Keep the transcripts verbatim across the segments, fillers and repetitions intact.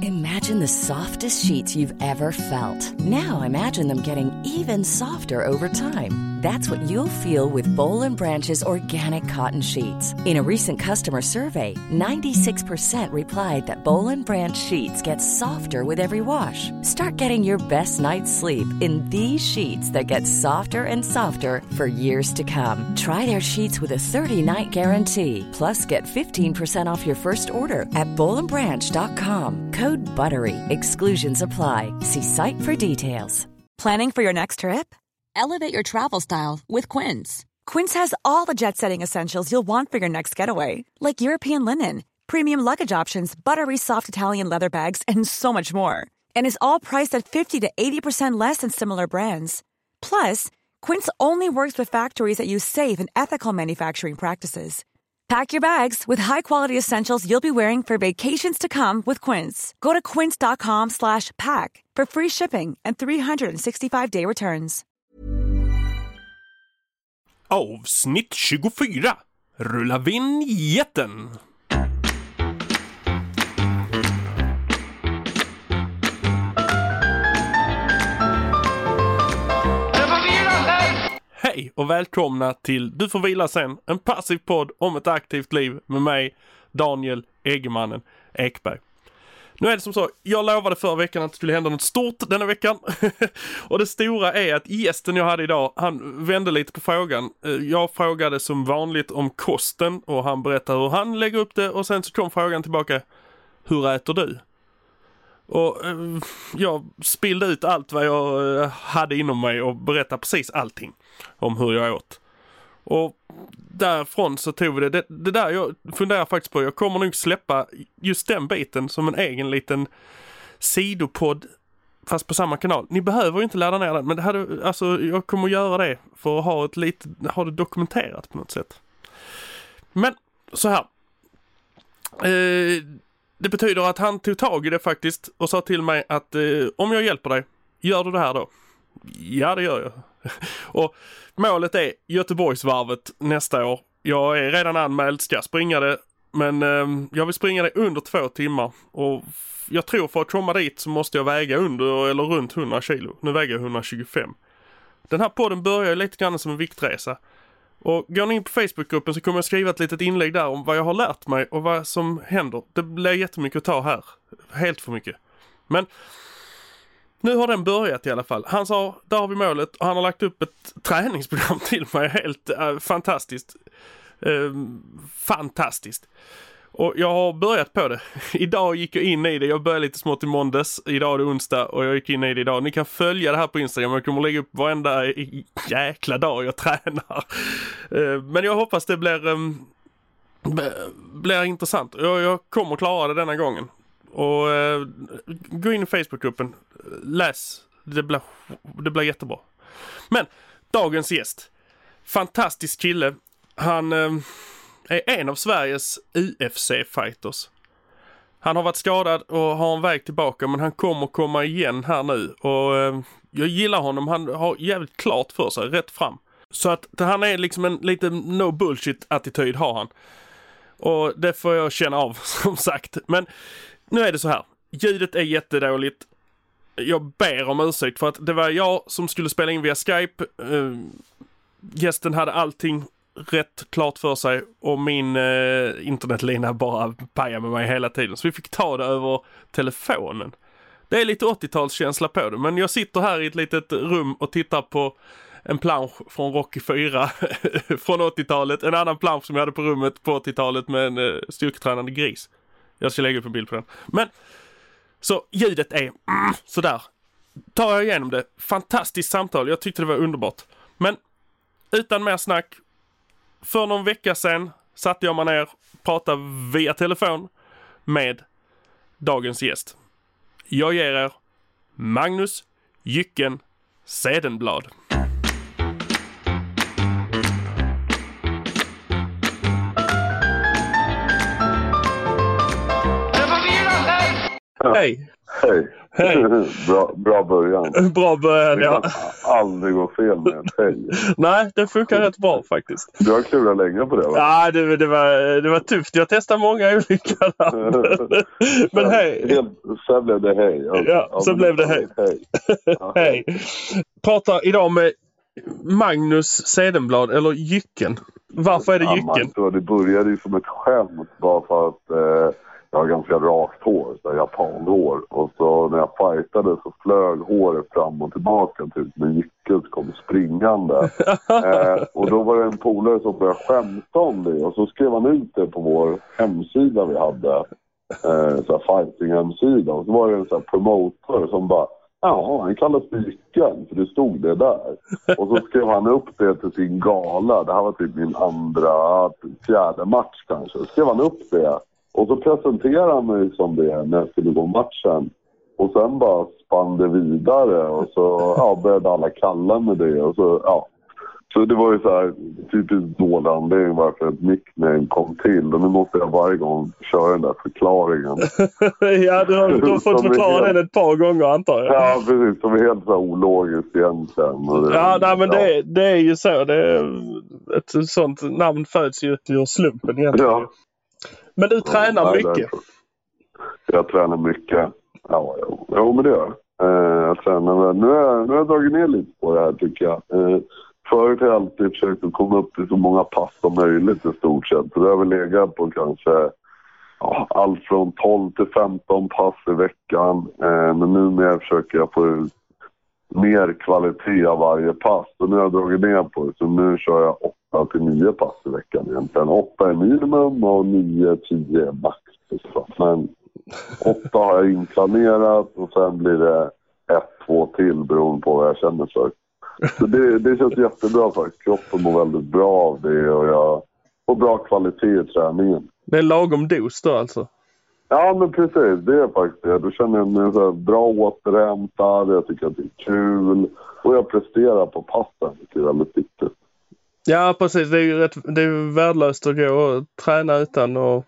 Imagine the softest sheets you've ever felt. Now imagine them getting even softer over time. That's what you'll feel with Boll and Branch's organic cotton sheets. In a recent customer survey, ninety-six percent replied that Boll and Branch sheets get softer with every wash. Start getting your best night's sleep in these sheets that get softer and softer for years to come. Try their sheets with a thirty-night guarantee. Plus, get fifteen percent off your first order at boll and branch dot com. Code BUTTERY. Exclusions apply. See site for details. Planning for your next trip? Elevate your travel style with Quince. Quince has all the jet-setting essentials you'll want for your next getaway, like European linen, premium luggage options, buttery soft Italian leather bags, and so much more. And is all priced at fifty to eighty percent less than similar brands. Plus, Quince only works with factories that use safe and ethical manufacturing practices. Pack your bags with high-quality essentials you'll be wearing for vacations to come with Quince. Go to quince.com slash pack for free shipping and three sixty-five day returns. Avsnitt tjugofyra. Rulla vignetten. Hej och välkomna till Du får vila sen, en passiv podd om ett aktivt liv med mig, Daniel Eggemannen Ekberg. Nu är det som så, jag lovade förra veckan att det skulle hända något stort denna veckan. Och det stora är att gästen jag hade idag, han vände lite på frågan. Jag frågade som vanligt om kosten och han berättade hur han lägger upp det. Och sen så kom frågan tillbaka, hur äter du? Och eh, jag spillde ut allt vad jag eh, hade inom mig och berättade precis allting om hur jag åt. Och därifrån så tog vi det. det. Det där jag funderar faktiskt på. Jag kommer nog släppa just den biten som en egen liten sidopodd fast på samma kanal. Ni behöver ju inte ladda ner den, men det hade, alltså, jag kommer att göra det för att ha, ett lite, ha det dokumenterat på något sätt. Men så här. Eh, det betyder att han tog tag i det faktiskt och sa till mig att eh, om jag hjälper dig, gör du det här då? Ja, det gör jag. Och målet är Göteborgsvarvet nästa år. Jag är redan anmäld, ska springa det, men eh, jag vill springa det under två timmar. Och jag tror för att komma dit så måste jag väga under eller runt hundra kilo. Nu väger jag hundratjugofem. Den här podden börjar lite grann som en viktresa. Och går ni in på Facebookgruppen så kommer jag skriva ett litet inlägg där om vad jag har lärt mig och vad som händer. Det blir jättemycket att ta här. Helt för mycket. Men nu har den börjat i alla fall. Han sa, där har vi målet. Och han har lagt upp ett träningsprogram till mig. Helt äh, fantastiskt. Äh, fantastiskt. Och jag har börjat på det. Idag gick jag in i det. Jag började lite smått i måndags. Idag är det onsdag och jag gick in i det idag. Ni kan följa det här på Instagram. Jag kommer lägga upp varenda jäkla dag jag tränar. Äh, men jag hoppas det blir, ähm, blir intressant. Jag, jag kommer klara det denna gången. Och äh, gå in i Facebookgruppen. Läs. Det blir, det blir jättebra. Men dagens gäst. Fantastisk kille. Han äh, är en av Sveriges U F C-fighters. Han har varit skadad och har en väg tillbaka, men han kommer komma igen här nu. Och äh, jag gillar honom. Han har jävligt klart för sig. Rätt fram. Så att han är liksom en lite no bullshit-attityd har han. Och det får jag känna av som sagt. Men nu är det så här. Ljudet är jättedåligt. Jag ber om ursäkt för att det var jag som skulle spela in via Skype. Uh, gästen hade allting rätt klart för sig och min uh, internetlina bara pajade med mig hela tiden. Så vi fick ta det över telefonen. Det är lite åttiotalskänsla på det, men jag sitter här i ett litet rum och tittar på en plansch från Rocky fyra från åttiotalet. En annan plansch som jag hade på rummet på åttiotalet med en uh, styrketränande gris. Jag ska lägga upp en bild på den. Men så ljudet är mm, sådär. Tar jag igenom det. Fantastiskt samtal. Jag tyckte det var underbart. Men utan mer snack. För någon vecka sedan satte jag mig ner och pratade via telefon med dagens gäst. Jag ger er Magnus Jycken Sedenblad. Hej. Hej. Hej. bra, bra början. Bra början, ja. Det kan aldrig gå fel med ett hej. Nej, det funkar rätt bra faktiskt. Du har klurat länge på det, va? Ja, det, det, var, det var tufft. Jag testade många olika namn. Men hej. Helt, sen blev det hej. Alltså, ja, sen blev det hej. Hej. Ja. Hej. Pratar idag med Magnus Sedenblad, eller Jycken. Varför är det Jycken? Ja, det började ju som ett skämt bara för att eh, jag har ganska rakt hår, så japanhår. Och så när jag fightade så flög håret fram och tillbaka typ med Jycken kom springande. eh, och då var det en polare som började skämta om det. Och så skrev han ut det på vår hemsida vi hade. Eh, så här fighting-hemsida. Och så var det en sån här promotor som bara, ja, han kallas för Jycken, för det stod det där. Och så skrev han upp det till sin gala. Det här var typ min andra, fjärde match kanske. Så skrev han upp det. Och så presenterade han mig som det när jag skulle gå matchen. Och sen bara spann det vidare. Och så ja, började alla kalla med det. Och så, ja. Så det var ju så här typiskt dålig anledning varför ett nickname kom till. Och nu måste jag varje gång köra den där förklaringen. ja, du har, du har fått förklara helt... den ett par gånger antar jag. Ja, precis. Som är helt så här ologiskt egentligen. Och det, ja, nej, men ja. Det, det är ju så. Det är, ett sånt namn föds ju ur slumpen egentligen. Ja. Men du tränar ja, mycket? Jag tränar mycket. Ja, jo, jo men det gör jag. Eh, jag tränar. Nu har jag, nu har jag dragit ner lite på det här tycker jag. Eh, förut har jag alltid försökt att komma upp till så många pass som möjligt i stort sett. Så det har väl legat på kanske ja, allt från tolv till femton pass i veckan. Eh, men numera försöker jag få ut mer kvalitet av varje pass. Och nu har jag dragit ner på det. Så nu kör jag åtta till nio pass i veckan egentligen. åtta är minimum och nio till tio är max. Men åtta har jag inplanerat och sen blir det ett, två till beroende på vad jag känner för. Så det, det känns jättebra faktiskt. Kroppen mår väldigt bra av det och jag får bra kvalitet i träningen. Det är lagom dos då alltså? Ja, men precis. Det är faktiskt det. Då känner jag mig så här bra återhämtad. Jag tycker att det är kul. Och jag presterar på passen. Det är väldigt viktigt. Ja, precis. Det är ju rätt, det är värdelöst att gå och träna utan att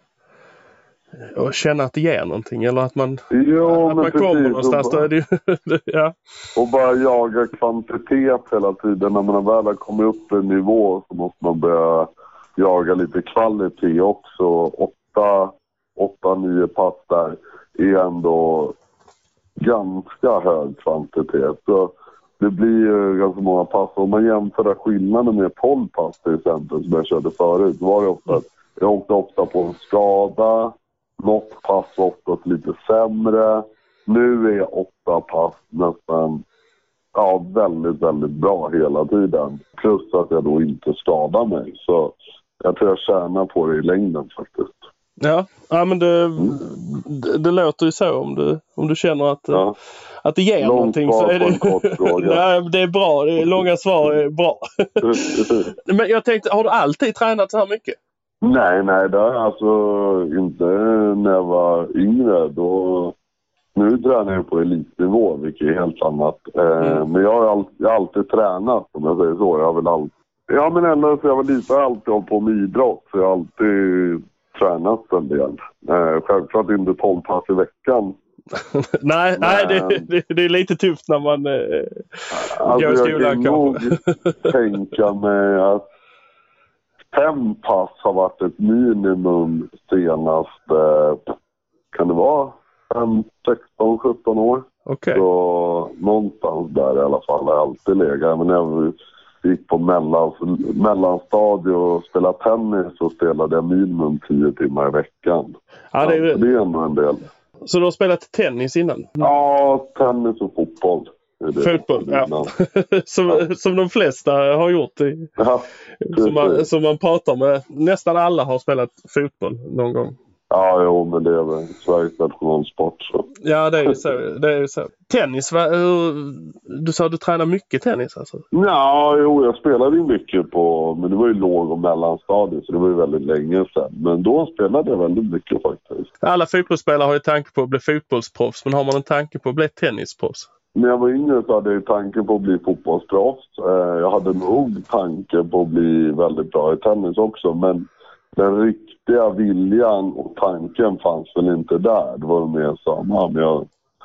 och känna att det ger någonting. Eller att man, jo, att man precis, kommer någonstans. bara, då är det ju, ja. Och bara jaga kvantitet hela tiden. När man väl har kommit upp en nivå så måste man börja jaga lite kvalitet också. Åtta... åtta nio pass där är ändå ganska hög kvantitet. Så det blir ju ganska många pass. Om man jämför skillnaden med tolv pass till exempel som jag körde förut. Var det ofta att jag åkte ofta på en skada. Något pass var ofta lite sämre. Nu är åtta pass nästan ja, väldigt, väldigt bra hela tiden. Plus att jag då inte skadar mig. Så jag tror jag tjänar på det i längden faktiskt. Ja, ja men det, det, det låter ju så om du, om du känner att, ja. att det ger Långt någonting så är det, ja, det är bra, det är långa svar är bra. Men jag tänkte, har du alltid tränat så här mycket? Nej, nej, det är alltså inte när jag var yngre. Då, nu tränar jag på elitnivå, vilket är helt annat. Mm. Men jag har, alltid, jag har alltid tränat, om jag säger så. Jag har väl alltid, ja, men ändå så jag var lite, jag har alltid hållit på med idrott, så jag har alltid tränat en del. Eh, självklart inte tolv pass i veckan. nej, men, nej det, det, det är lite tufft när man eh, alltså går i skolan. Jag kan nog tänka mig att fem pass har varit ett minimum senast, eh, kan det vara sexton sjutton år. Okay. Så någonstans där i alla fall har jag alltid legat. Men jag gick på mellan, mellanstadie och spelade tennis och spelade jag minimum tio timmar i veckan. Ja, det, är... det är ändå en del. Så du har spelat tennis innan? Ja, tennis och fotboll. Fotboll, ja. som, ja. som de flesta har gjort. I, ja, som, man, som man pratar med. Nästan alla har spelat fotboll någon gång. Ja, jo, men det är väl Sveriges nationalsport. Så. Ja, det är ju så. Det är ju så. Tennis, va? Du sa att du tränar mycket tennis alltså? Ja, jo, jag spelade ju mycket på, men det var ju låg- och mellanstadiet, så det var ju väldigt länge sedan. Men då spelade jag väldigt mycket faktiskt. Alla fotbollsspelare har ju tanke på att bli fotbollsproffs, men har man en tanke på att bli tennisproffs? När jag var yngre så hade jag tanken på att bli fotbollsproffs. Jag hade nog tanken på att bli väldigt bra i tennis också, men den riktiga riktiga viljan och tanken fanns väl inte där. Det var mer så, man, jag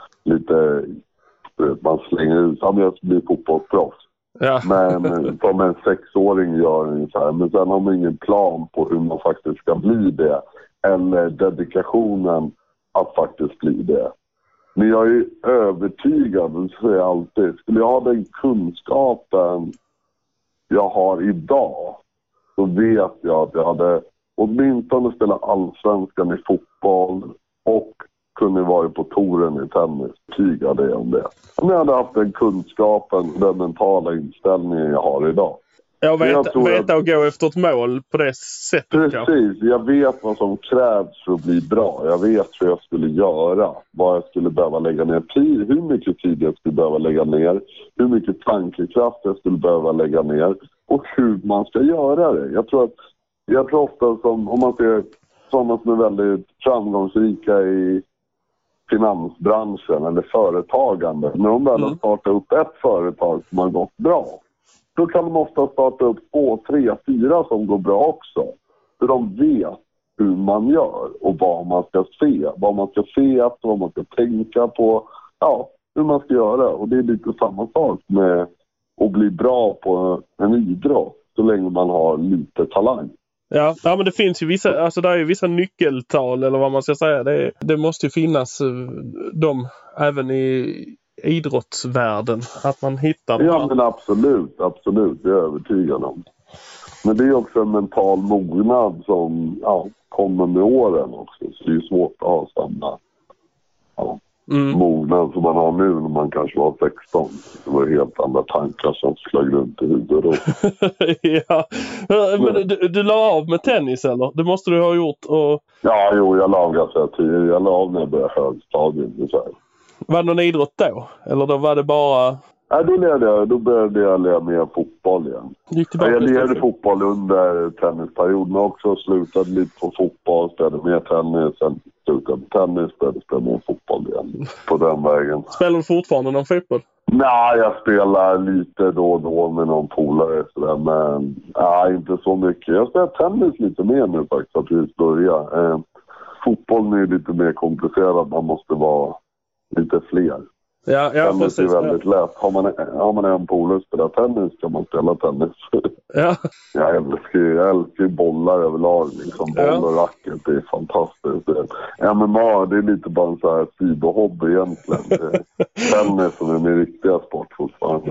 lite, man slänger ut, ja, men jag ska bli fotbollsproffs. Ja. Men som en sexåring gör ungefär. Men sen har man ingen plan på hur man faktiskt ska bli det. Eller dedikationen att faktiskt bli det. Men jag är övertygad, det säger jag alltid. Skulle jag ha den kunskapen jag har idag, så vet jag att jag hade åtminstone spelat allsvenskan i fotboll och kunde vara på touren i tennis. Tygade jag om det. Om jag hade haft den kunskapen, den mentala inställningen jag har idag. Jag vet, jag vet att... att gå efter ett mål på det sättet. Precis, kanske. Jag vet vad som krävs för att bli bra. Jag vet vad jag skulle göra. Vad jag skulle behöva lägga ner tid. Hur mycket tid jag skulle behöva lägga ner. Hur mycket tankekraft jag skulle behöva lägga ner. Och hur man ska göra det. Jag tror att jag tror ofta som, om man ser sådana som är väldigt framgångsrika i finansbranschen eller företagande. När de väl har startat upp ett företag som har gått bra, då kan de ofta starta upp två, tre, fyra som går bra också. För de vet hur man gör och vad man ska se. Vad man ska se efter, vad man ska tänka på. Ja, hur man ska göra. Och det är lite samma sak med att bli bra på en idrott så länge man har lite talang. Ja, ja, men det finns ju vissa, alltså det är ju vissa nyckeltal eller vad man ska säga. Det, det måste ju finnas de även i idrottsvärlden, att man hittar dem. Ja, men absolut, absolut, det är jag övertygad om. Men det är också en mental mognad som ja, kommer med åren också. Så det är svårt att ha samma ja, mm. mognad som man har nu när man kanske var sexton. Det var helt andra tankar som flög runt i huvudet då. Ja, men du, du la av med tennis eller? Det måste du ha gjort. Och... Ja, jo, jag la av ganska tidigt. Jag la av när jag började högstadiet. Var det någon idrott då? Eller då var det bara... Nej, då, ledde jag, då började jag leda med fotboll igen. Ja, jag ledde fotboll under tennisperioden också. Slutade lite på fotboll, spelade mer tennis. Sen slutade på tennis, spelade, spelade mer fotboll igen. På den vägen. Spelar du fortfarande någon fotboll? Nej, jag spelar lite då och då med någon polare. Sådär, men nej, inte så mycket. Jag spelar tennis lite mer nu faktiskt, att vi börjar. Eh, fotbollen är lite mer komplicerad. Man måste vara lite fler. Ja, ja, tennis precis, är väldigt ja. lätt. Har man, har man en polare att spela tennis kan man spela tennis. Ja. Jag älskar, jag älskar bollar överlag. Liksom. Boll ja. och racket, det är fantastiskt. M M A, det är lite bara en så här sidohobby egentligen. Tennis som är min riktiga sport fortfarande.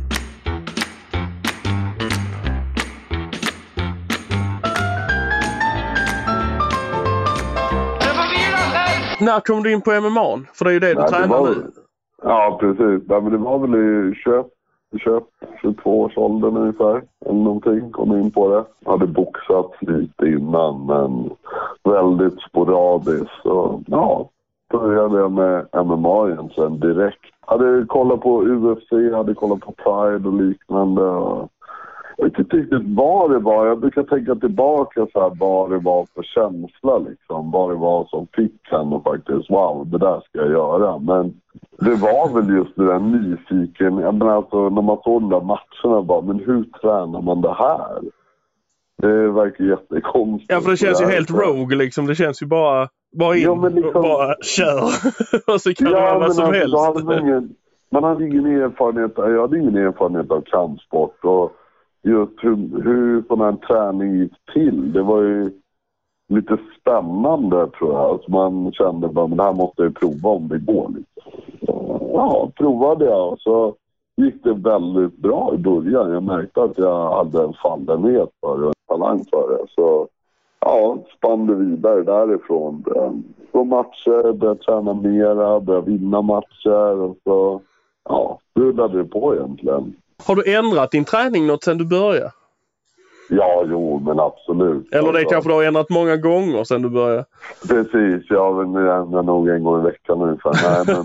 När kom du in på M M A? För det är ju det du Nej, tränar det nu. Ja, precis. Nej, men det var väl i tjugoett, tjugotvå års åldern ungefär. Eller någonting, kom in på det. Jag hade boxat lite innan, men väldigt sporadiskt. Så ja, började jag med M M A egentligen direkt. Jag hade kollat på U F C, hade kollat på Pride och liknande. Jag vet inte riktigt vad det var. Jag brukar tänka tillbaka så här, vad det var för känsla liksom. Vad det var som fick en och faktiskt, wow, det där ska jag göra. Men det var väl just det där nyfiken. Jag menar alltså, när man såg de där matcherna bara, men hur tränar man det här? Det verkar jättekonstigt. Ja, för det känns ju helt rogue liksom. Det känns ju bara, bara in ja, men liksom, och bara kör. Och så kan ja, det vara vad som alltså, helst. Hade man, ingen, man hade ingen erfarenhet, jag hade ingen erfarenhet av kampsport och just hur, hur sån här träning gick till. Det var ju lite spännande tror jag. Alltså man kände bara, men det här måste jag prova om det går. Liksom. Ja, provade jag och så gick det väldigt bra i början. Jag märkte att jag hade en fallenhet för det och en talang för det. Så ja, spannade vidare därifrån. Så matcher, började träna mera, började vinna matcher och så ja, rullade det på egentligen. Har du ändrat din träning något sedan du började? Ja, jo, men absolut. Eller det kanske du har ändrat många gånger sedan du började? Precis, jag ändrar nog en gång i veckan ungefär. Nej, men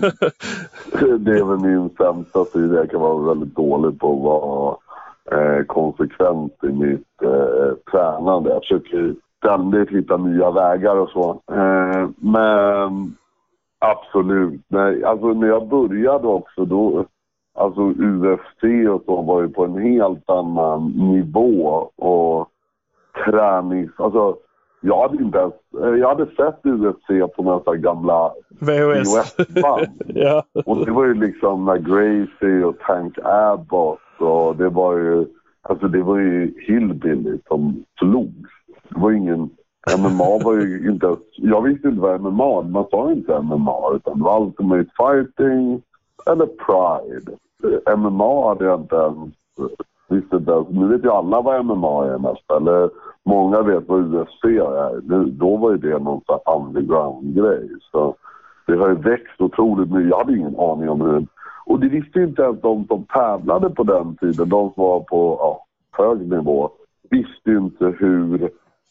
det är väl min sämsta sida. Jag kan vara väldigt dålig på att vara eh, konsekvent i mitt eh, tränande. Jag försöker ständigt hitta nya vägar och så. Eh, men absolut, nej, alltså när jag började också då... Alltså U F C och så var ju på en helt annan nivå och tränings... Alltså jag hade inte ens, jag hade sett U F C på några så här gamla V H S-band. Ja. Och det var ju liksom med Gracie och Tank Abbott och det var ju, alltså det var ju Hillbilly som slog. Det var ingen, M M A var ju inte, jag visste inte vad M M A, man sa inte M M A utan det var Ultimate Fighting eller Pride. M M A hade jag inte ens, visste inte ens, nu vet ju alla vad M M A är mest, eller många vet vad U F C är. Nu, då var ju det någon sån underground-grej. Så det har ju växt otroligt mycket. Jag hade ingen aning om hur. Och det visste inte ens de som tävlade på den tiden. De som var på ja, hög nivå. Visste inte hur,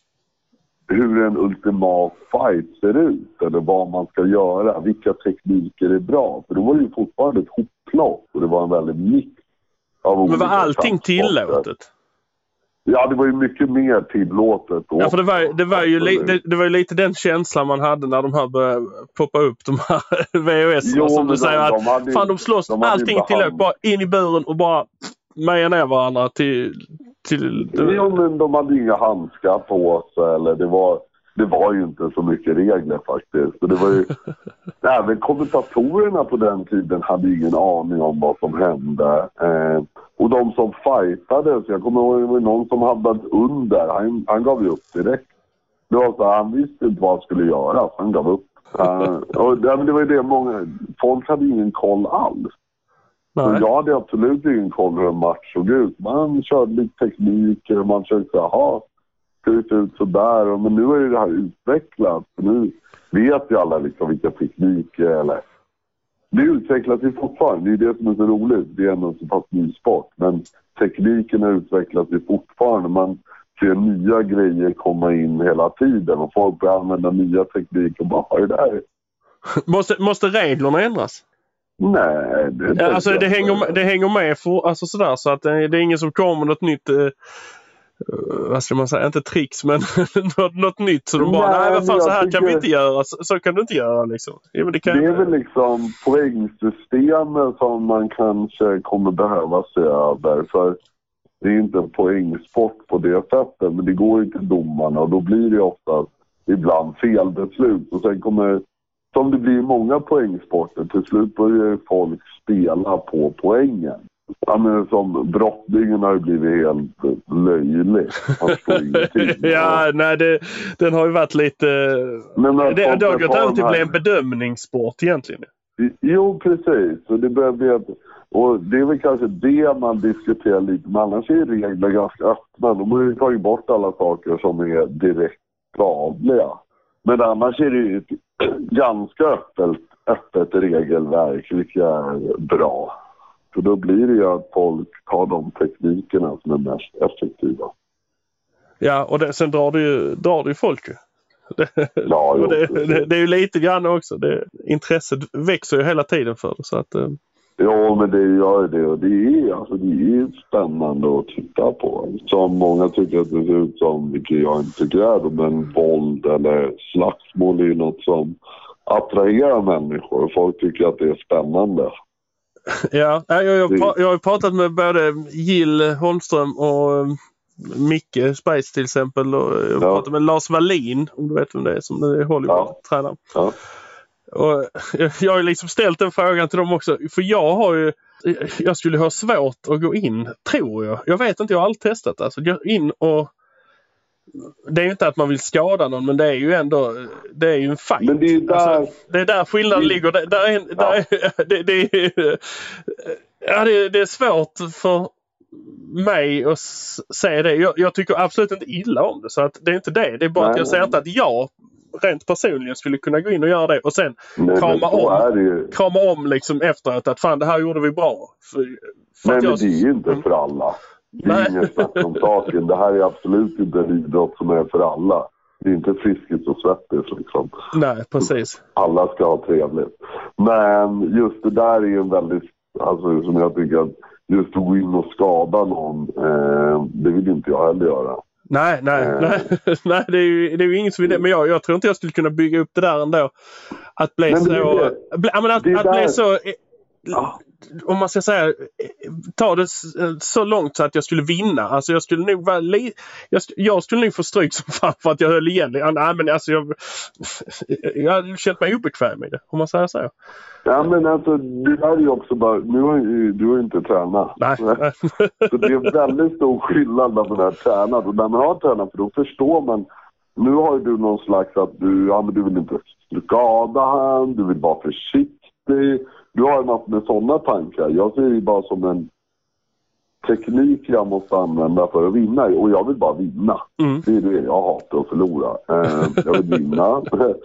hur en ultimat fight ser ut. Eller vad man ska göra. Vilka tekniker är bra. För det var ju fortfarande ett hopplopp. Och det var en väldigt mix av olika. Men var allting tillåtet? Ja, det var ju mycket mer tillåtet. Ja, för det var, det, var ju li, det, det var ju lite den känslan man hade när de här började poppa upp, de här V H S-erna som du säger de, att de hade, fan de slåss, de allting tillåtet, bara in i buren och bara meja ner varandra till... till jo, men de hade inga handskar på sig, eller det var, det var ju inte så mycket regler faktiskt. Så det var ju, även kommentatorerna på den tiden hade ingen aning om vad som hände. Eh, och de som fightades, jag kommer ihåg det var någon som hade under, han, han gav ju upp direkt. Det var så, han visste inte vad han skulle göra, så han gav upp. Uh, och det, det var ju det, många, folk hade ingen koll alls. Så jag hade absolut ingen koll hur en match såg ut. Man körde lite tekniker och man försökte, jaha, ska det se ut sådär. Men nu är ju det här utvecklat. Nu vet ju alla liksom vilka tekniker eller... Det utvecklas ju fortfarande, det är det som är så roligt. Det är ändå en så pass ny sport. Men teknikerna utvecklas ju fortfarande. Man ser nya grejer komma in hela tiden. Och folk börjar använda nya tekniker och bara, vad är det där? Måste, måste reglerna ändras? Nej, det, ja, alltså det hänger, det hänger med för, alltså sådär, så att det, det är ingen som kommer med något nytt, eh, vad ska man säga, inte tricks men något, något nytt så de bara, nej, nej vad fan, så här tycker... kan vi inte göra, så, så kan du inte göra liksom. Ja, men det, kan... det är väl liksom poängsystemet som man kanske kommer behöva se över, för det är inte en poängsport på det sättet, men det går ju till domarna och då blir det ofta ibland felbeslut och sen kommer, som det blir många poängsporter, till slut börjar folk spela på poängen. Ja, men som brottningen har ju blivit helt löjlig. ja, nej, det, den har ju varit lite... Men det, det, det har gått över till att bli en bedömningssport egentligen. Jo, precis. Och det börjar bli ett, och det är väl kanske det man diskuterar lite. Men annars är regler ganska öppna. De har ju tagit bort alla saker som är direkt skadliga. Men annars är det ju ett ganska öppet, öppet regelverk, vilket är bra. För då blir det ju att folk tar de teknikerna som är mest effektiva. Ja, och det, sen drar det ju, drar det ju folk ju. Det, ja, jo, det, det, det är ju lite grann också. Det, intresset växer ju hela tiden för det. Så att, eh. Ja, men det gör det. Och det är, alltså, det är spännande att titta på. Som många tycker att det ser ut som, vilket jag inte tycker är, men våld eller slagsmål är något som attraherar människor. Folk tycker att det är spännande. Ja, jag, jag, jag har ju pratat med både Jill Holmström och Micke Spice till exempel. Och jag har ja. pratat med Lars Wallin, om du vet vem det är, som är Hollywood-tränare. Ja. Ja. Och jag har ju liksom ställt den frågan till dem också. För jag har ju, jag skulle ha svårt att gå in, tror jag. Jag vet inte, jag har aldrig testat. Alltså, gå in och det är ju inte att man vill skada någon, men det är ju ändå, det är ju en fight. Men det är där, alltså, det är där skillnaden det, ligger. Det, där är, ja. där är, det, det, är, ja, det, det är svårt för mig att säga det. Jag, jag tycker absolut inte illa om det, så att det är inte det. Det är bara nej, att jag säger inte att jag rent personligen skulle kunna gå in och göra det och sen nej, krama om krama om liksom efteråt att fan, det här gjorde vi bra. För, för nej, jag, men det är ju inte för alla. Det är inget snack om saken. Det här är absolut inte en idrott som är för alla. Det är inte Friskis och Svettis liksom. Nej, precis. Alla ska ha trevligt. Men just det där är en väldigt, alltså som jag tycker att just att gå in och skada någon, eh, det vill inte jag heller göra. Nej, nej, eh. nej, nej det är ju, det är ju ingen som vill det. Men jag, jag tror inte jag skulle kunna bygga upp det där ändå. Att bli men så... Det, bli, men att, det att bli så... Ja. om man ska säga, ta det så långt så att jag skulle vinna. Alltså jag skulle nog vara li, jag, jag skulle nog få stryk som fan för att jag höll igen. Nej, men alltså jag, jag har känt mig obekväm i det, om man säger så. Ja, men alltså det här är ju också bara, nu har ju, du har ju inte tränat. Nej. Så det är väldigt stor skillnad när man har tränat. Och när man har tränat, för då förstår man, nu har ju du någon slags att du, ja, men du vill inte skada han, du vill vara försiktig. Du har ju massor med sådana tankar. Jag ser det bara som en teknik jag måste använda för att vinna. Och jag vill bara vinna. Mm. Det är det jag hatar att förlora. Eh, jag vill vinna.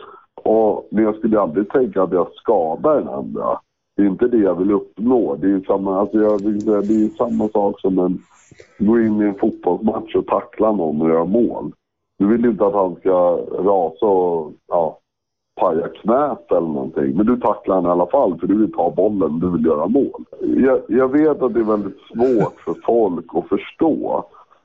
Och, men jag skulle aldrig tänka att jag skadar den andra. Det är inte det jag vill uppnå. Det är samma, alltså jag vill säga, det är samma sak som en gå in i en fotbollsmatch och tackla någon och göra mål. Du vill inte att han ska rasa och ja, paja knät eller någonting. Men du tacklar han i alla fall för du vill ta bollen, du vill göra mål. Jag, jag vet att det är väldigt svårt för folk att förstå.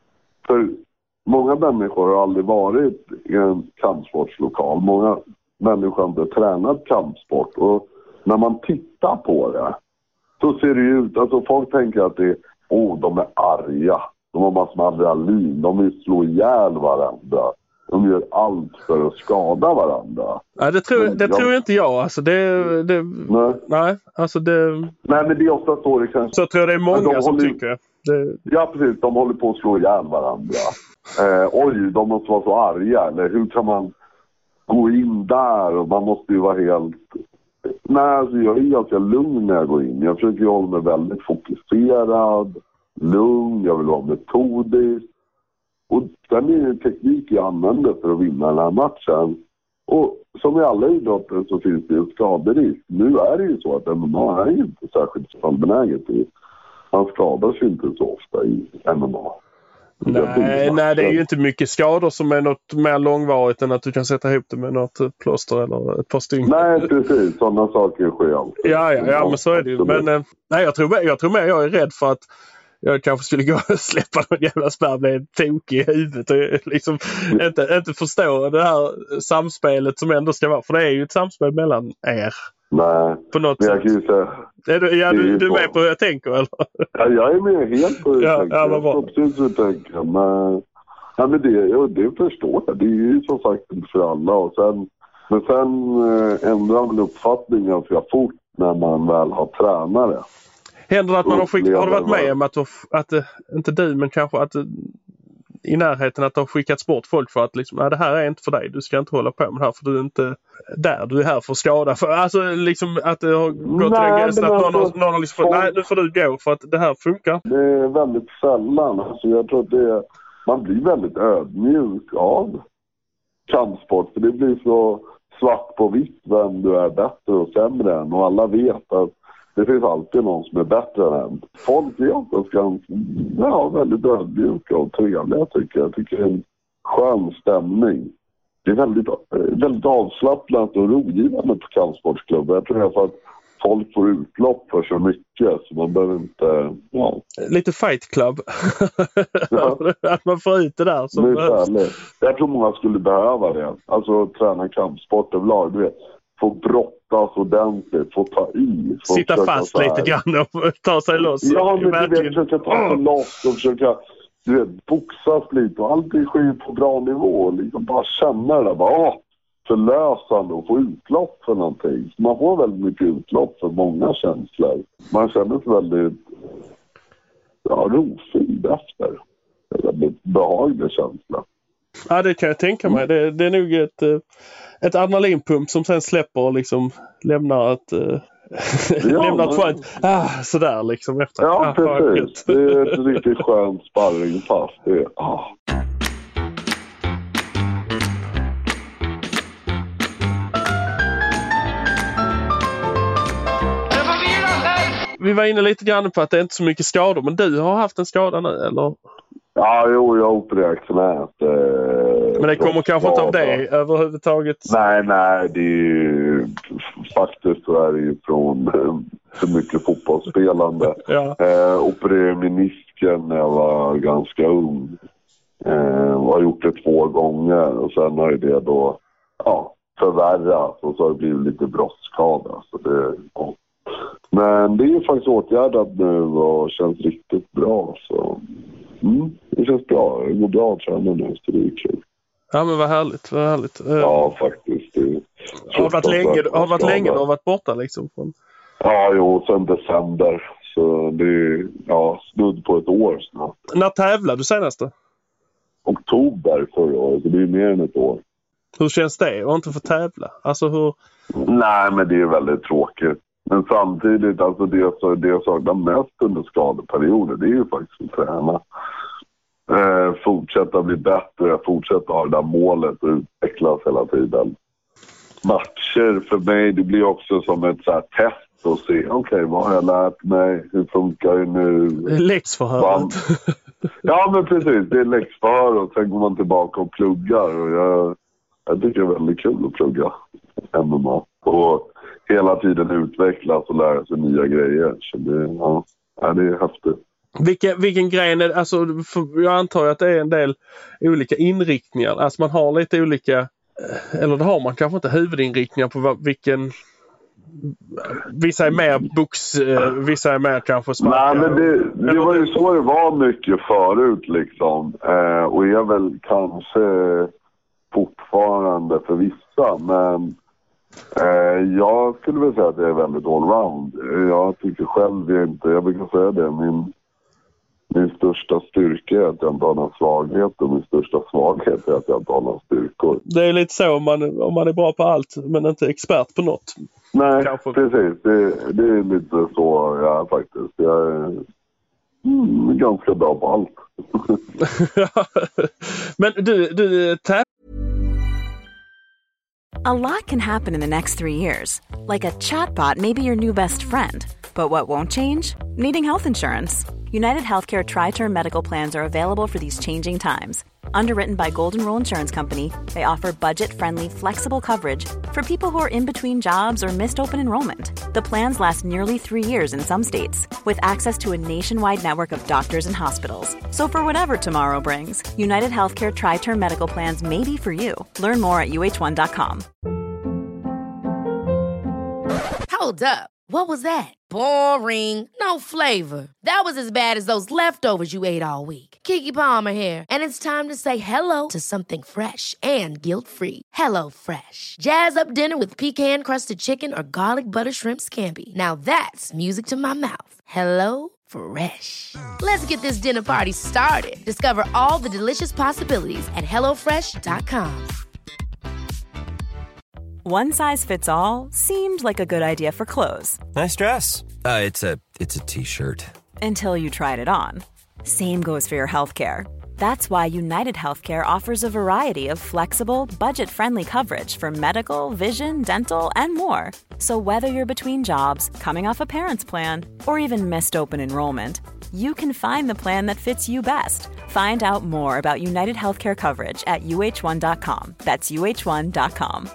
För många människor har aldrig varit i en kampsportslokal. Många människor har inte tränat kampsport. Och när man tittar på det så ser det ut, alltså folk tänker att det är, åh, de är arga. De har massor med adrenalin. De vill slå ihjäl varandra. De gör allt för att skada varandra. Nej, det tror, det jag, tror inte jag. Alltså det, det, nej. nej, alltså det... Nej, men det är ofta så det kanske... Så jag tror det är många de som håller, tycker det. Ja, precis. De håller på att slå ihjäl varandra. Eh, oj, de måste vara så arga. Eller hur kan man gå in där? Och man måste ju vara helt... Nej, alltså jag är ganska lugn när jag går in. Jag försöker hålla mig väldigt fokuserad. Lugn, jag vill vara metodisk. Och sen är det teknik jag använder för att vinna den här matchen. Och som i alla idrotter så finns det en skaderisk. Nu är det ju så att M M A är inte särskilt skadbenäget. Han skadar sig inte så ofta i M M A. Nej, nej, det är ju inte mycket skador som är något mer långvarigt än att du kan sätta ihop det med något plåster eller ett par stygn. Nej, precis. Sådana saker sker alltid. Ja, ja, ja, men så är det ju. Men nej, jag tror, jag tror mer jag är rädd för att jag kanske skulle gå och släppa någon jävla spärr, bli tokig i huvudet och liksom inte, inte förstå det här samspelet som ändå ska vara. För det är ju ett samspel mellan er. Nej, på något men jag kan ju säga... Är du, ja, du, du är med på hur jag tänker, eller? Ja, jag är med helt på hur jag ja, tänker. Ja, vad bra. Jag precis hur jag tänker. Men, ja, men det, ja, det förstår jag. Det är ju som sagt inte för alla. Och sen, men sen äh, ändrar man uppfattningen ganska fort när man väl har tränare. Händer det att man har skickat, har du varit med om att, att, att inte du, men kanske att i närheten att de har skickats bort folk för att liksom, nej, det här är inte för dig, du ska inte hålla på med det här för du är inte där, du är här för att skada. För, alltså liksom att det har gått till den gränsen att någon, alltså, någon har liksom folk... nej, nu får du gå för att det här funkar. Det är väldigt sällan, alltså jag tror att det är, man blir väldigt ödmjuk av kampsport, för det blir så svart på vitt vem du är bättre och sämre än, och alla vet att det finns alltid någon som är bättre än en. Folk är ganska ja, väldigt ödmjuka och trevliga tycker jag. Jag tycker det är en skön stämning. Det är väldigt, väldigt avslappnat och rogivande på kampsportsklubben. Jag tror det är för att folk får utlopp för så mycket så man behöver inte... Ja. Lite fight club. Ja. Att man får ut det där som det behövs. Jag tror många skulle behöva det. Alltså träna kampsport överlag, du vet. Få brottas ordentligt, få ta i. Få sitta fast lite grann och ta sig loss. Ja, men du vet, försöka ta sig loss och försöka du vet, boxas lite och alltid ske på bra nivå. Liksom bara känna det där, bara åh, förlösande och få utlopp för någonting. Så man får väldigt mycket utlopp för många känslor. Man känner sig väldigt ja, rofylld efter. Det är väldigt behaglig känsla. Ja, det kan jag tänka mig. Det, det är nog ett, ett adrenalinpump som sen släpper och liksom lämnar ett, ja, lämnar ett skönt ah, sådär liksom efter. Ja, ah, precis. Det är ett riktigt skönt sparringpass. Det är, ah. Vi var inne lite grann på att det är inte så mycket skador, men du har haft en skada nu, eller? Ja, jo, jag har opererat knät. Eh, men det kommer kanske inte av det överhuvudtaget? Nej, nej, det är ju, faktiskt så är det ju från för mycket fotbollsspelande. Ja. Eh, opererade menisken när jag var ganska ung. Eh, och har gjort det två gånger och sen har det då ja, förvärrats och så har det blivit lite brottsskada. Så det, ja. Men det är ju faktiskt åtgärdat nu och känns riktigt bra. Så mm, det känns bra. Det går bra att träna nu, så det är kul. Ja, men vad härligt, vad härligt. Ja, faktiskt. Det har varit länge, har varit länge du har varit borta liksom? Från... Ja, jo, sen december. Så det är ja, snudd på ett år snart. När tävlade du senast då? Oktober förra året, så det är mer än ett år. Hur känns det att inte få tävla? Alltså hur... Nej, men det är väldigt tråkigt. Men samtidigt, alltså det, så, det jag saknar mest under skadeperioder, det är ju faktiskt att träna. Eh, fortsätta bli bättre, fortsätta ha det där målet och utvecklas hela tiden. Matcher för mig, det blir också som ett så här test och se, okej, okay, vad har jag lärt mig? Hur funkar det nu? Läxförhöret. Ja, men precis. Det är läxförhör och sen går man tillbaka och pluggar. Och jag, jag tycker det är väldigt kul att plugga M M A. Och hela tiden utvecklas och lära sig nya grejer. Så det, ja, det är häftigt. Vilken, vilken grej är det? Alltså, jag antar att det är en del olika inriktningar. Alltså man har lite olika, eller det har man kanske inte, huvudinriktningar på vad, vilken... Vissa är mer box, vissa är mer kanske smarta. Nej, men det, det var ju så det var mycket förut liksom. Eh, och är väl kanske fortfarande för vissa. Men eh, jag skulle väl säga att det är väldigt allround. Jag tycker själv inte, jag brukar säga det, min, min största styrka är att jag inte har någon svaghet. Och min största svaghet är att jag inte har någon styrkor. Det är lite så om man, om man är bra på allt men inte expert på något. Nej, kanske. Precis. Det, det är lite så jag är faktiskt. Jag är mm, ganska bra på allt. Men du, du tä- A lot can happen in the next three years. Like a chatbot may be your new best friend. But what won't change? Needing health insurance. United Healthcare Tri-Term Medical Plans are available for these changing times. Underwritten by Golden Rule Insurance Company, they offer budget-friendly, flexible coverage for people who are in between jobs or missed open enrollment. The plans last nearly three years in some states, with access to a nationwide network of doctors and hospitals. So for whatever tomorrow brings, United Healthcare Tri-Term Medical Plans may be for you. Learn more at U H one dot com. Hold up. What was that? Boring. No flavor. That was as bad as those leftovers you ate all week. Keke Palmer here, and it's time to say hello to something fresh and guilt-free. Hello Fresh. Jazz up dinner with pecan-crusted chicken or garlic butter shrimp scampi. Now that's music to my mouth. Hello Fresh. Let's get this dinner party started. Discover all the delicious possibilities at hello fresh dot com. One size fits all seemed like a good idea for clothes. Nice dress. Uh, it's a it's a t-shirt. Until you tried it on. Same goes for your healthcare. That's why United Healthcare offers a variety of flexible, budget-friendly coverage for medical, vision, dental, and more. So whether you're between jobs, coming off a parent's plan, or even missed open enrollment, you can find the plan that fits you best. Find out more about United Healthcare coverage at U H one dot com. That's U H one dot com.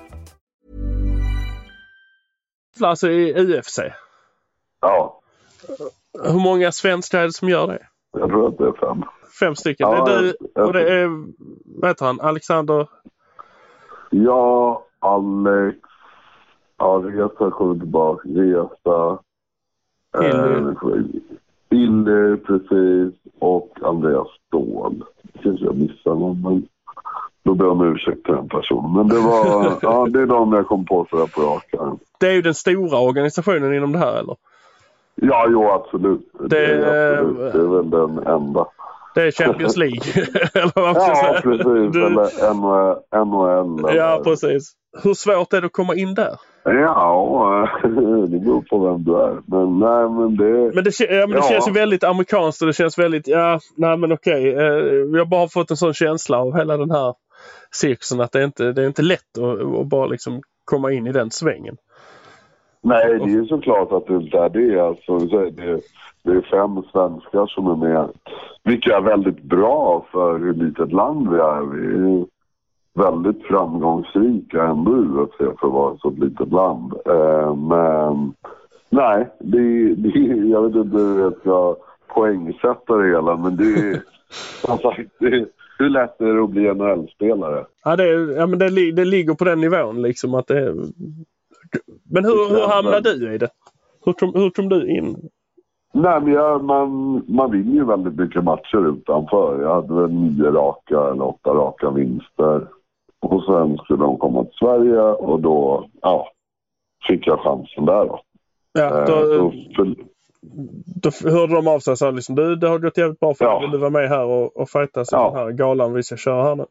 Alltså i U F C. Ja. Hur många svenskar är det som gör det? Jag tror att det är fem. Fem stycken. Ja, det är du, jag, och det är, vad heter han? Alexander? Ja, Alex. Ja, Resa kommer tillbaka. Resa. Ille. Eh, Ille, precis. Och Andreas Ståhl. Kanske jag missar någon, men då ber jag om ursäkt till den personen. Men det var, ja, det är de jag kom på sådär på rakan. Det är ju den stora organisationen inom det här, eller? Ja, jo, absolut. Det, det, är, absolut. Det är väl den enda. Det är Champions League. eller vad man ska ja, säga. precis. Du... Eller N H L. Eller... Ja, precis. Hur svårt är det att komma in där? Ja, det beror på vem du är. Men nej, men det... Men det, ja, men det ja. känns ju väldigt amerikanskt och det känns väldigt... Ja, nej men okej. Vi har bara fått en sån känsla av hela den här cirkusen att det är inte det är inte lätt att, att bara liksom komma in i den svängen. Nej, det är ju såklart att det inte är det. Alltså, det, det är fem svenskar som är med. Vilket är väldigt bra för hur litet land vi är. Vi är väldigt framgångsrika ändå U F C för att vara ett så litet land. Eh, men nej, det, det, jag vet inte hur jag ska poängsätta det hela. Men det är, som sagt, det, hur lätt är det att bli N H L-spelare? Ja, det, ja men det, det ligger på den nivån liksom att det är... Men hur, hur hamnar du i det? Hur kom, hur kom du in? Nej, men jag, man, man vinner ju väldigt mycket matcher utanför. Jag hade väl nio raka eller åtta raka vinster. Och sen skulle de komma till Sverige och då, ja, fick jag chansen där då. Ja, då, eh, då, för, då hörde de av sig och sa liksom, du, det har gått jävligt bra för ja. dig. Vill du vara med här och, och fightas i ja. den här galan vi ska köra här nu?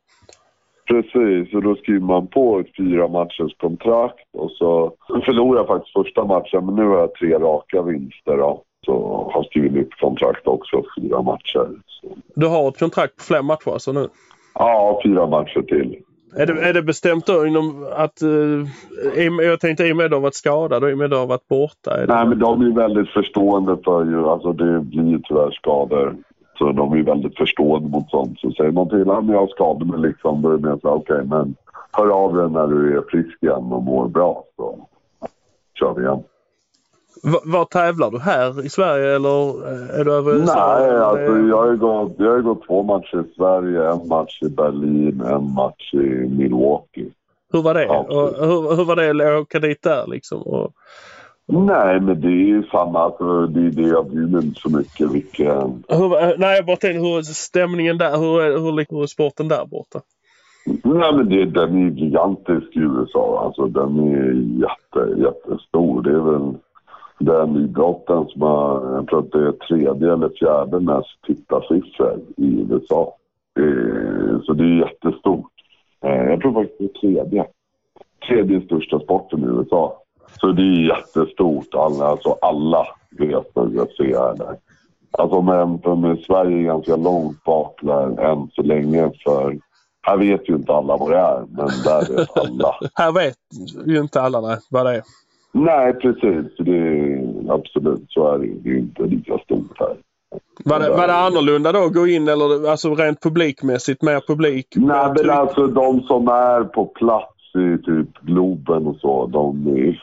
Precis, och då skriver man på ett fyra matchers kontrakt och så förlorar jag faktiskt första matchen, men nu har jag tre raka vinster då. Så har skrivit nytt kontrakt också, fyra matcher. Så. Du har ett kontrakt på fler matcher alltså nu? Ja, fyra matcher till. Är det, är det bestämt då inom att, uh, jag tänkte i och med att du har varit skadad och i och med att du har varit borta? Är det... Nej, men de är väldigt förstående för ju, alltså det blir ju tyvärr skador. Så de är väldigt förstående mot sånt. Så säger man till att jag har skador med liksom, då är det så okej, okay, men hör av dig när du är frisk igen och mår bra, så kör vi igen. V- var tävlar du här i Sverige eller är du över? Nej, alltså jag har gått, jag har gått två matcher i Sverige, en match i Berlin, en match i Milwaukee. Hur var det? Och hur, hur var det att åka dit där liksom? Och... Nej, men det är ju samma, alltså, det är det jag bryr inte så mycket vilken... Hur, nej, jag bara tänkte hur stämningen där, hur är, hur, hur är sporten där borta? Nej, men det, den är gigantisk i U S A, alltså den är jätte, jättestor. Det är väl den idrotten som har, jag tror att det är tredje eller fjärde mest tittarsiffror i U S A. Eh, så det är jättestort. Eh, jag tror faktiskt det är tredje. Tredje största sporten i U S A. Så det är jättestort. Alla, alltså alla vet vad U F C är där. Alltså men, men Sverige är ganska långt bak där än så länge, för här vet ju inte alla vad det är, men där vet alla. Här vet ju inte alla nej, vad det är. Nej, precis. Det är, absolut, så är det. Det är inte lika stort här. Var det, var det annorlunda då att gå in, eller alltså rent publikmässigt, mer publik? Nej, men alltså de som är på plats i typ Globen och så, de är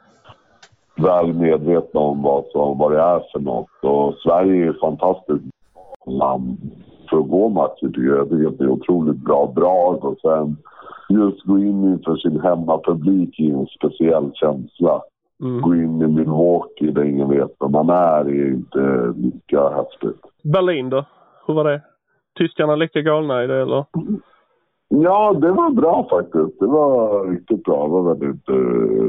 väl medvetna om vad, som, vad det är för något. Och Sverige är ett fantastiskt land för att gå matcher, tycker jag. Det är otroligt bra drag, och sen just gå in inför sin hemmapublik i en speciell känsla. Mm. Gå in i Milwaukee där ingen vet vad man är, är inte lika häftigt. Berlin då? Hur var det? Tyskarna lika galna i det, eller? Ja, det var bra faktiskt. Det var riktigt bra. Det var väldigt uh,